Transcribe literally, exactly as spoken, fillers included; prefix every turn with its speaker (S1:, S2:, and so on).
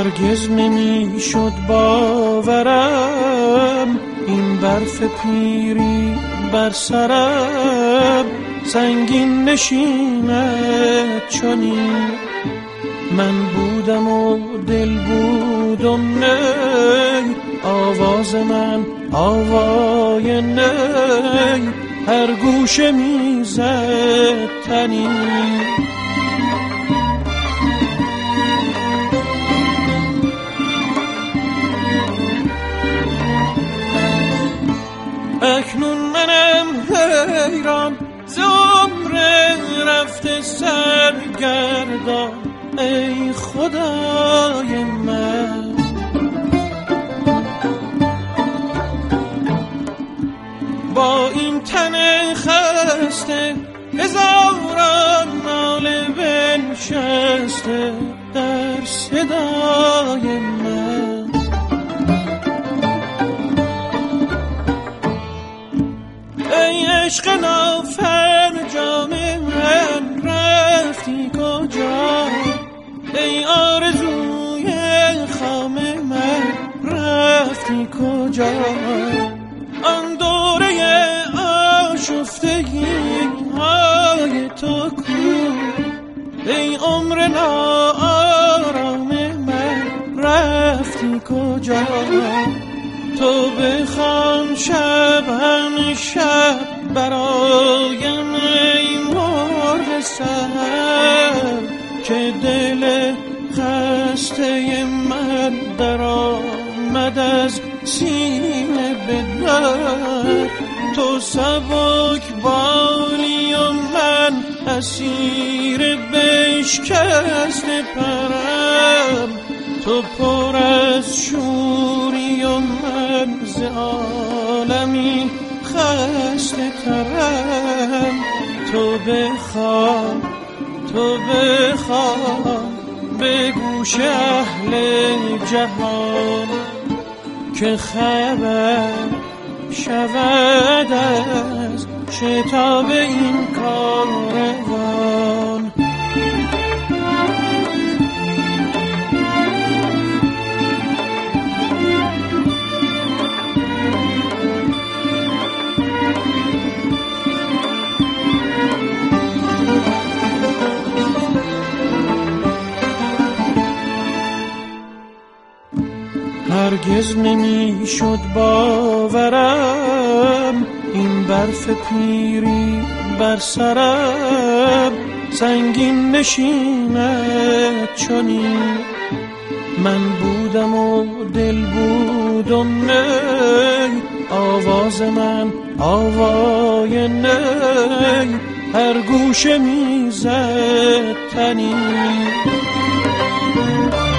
S1: هرگز نمی شد باورم این برف پیری بر سرم سنگین نشیند چنین. من بودم و دل بود و نی، آواز من آوای نی، هر گوشه میزد تنین. اکنون منم حیران ز عمر رفته سرگردان، ای خدای من با این تن خسته هزاران ناله بنشسته در صدای من. ای عشق نافرجام من رفتی کجا، ای آرزوی خام من رفتی کجا، آن دوره آشفتگی های تو کو، ای عمر ناآرام من رفتی کجا. تو بخوان شب همیشه برایم ای مرغ سحر، که دل خسته من در آمد از سینه به در. تو سبک بالی و من اسیر بشکست پرم، تو پر از شوری و من ز عالمی خسته ترم. تو بخواه تو بخواه به گوش اهل جهان، که خبر شود از شتاب این کاروان. هرگز نمی شد باورم این برف پیری بر سرم سنگین نشیند چنین. من بودم و دل بود و نی، آواز من آوای نی، هر گوشه میزد تنین.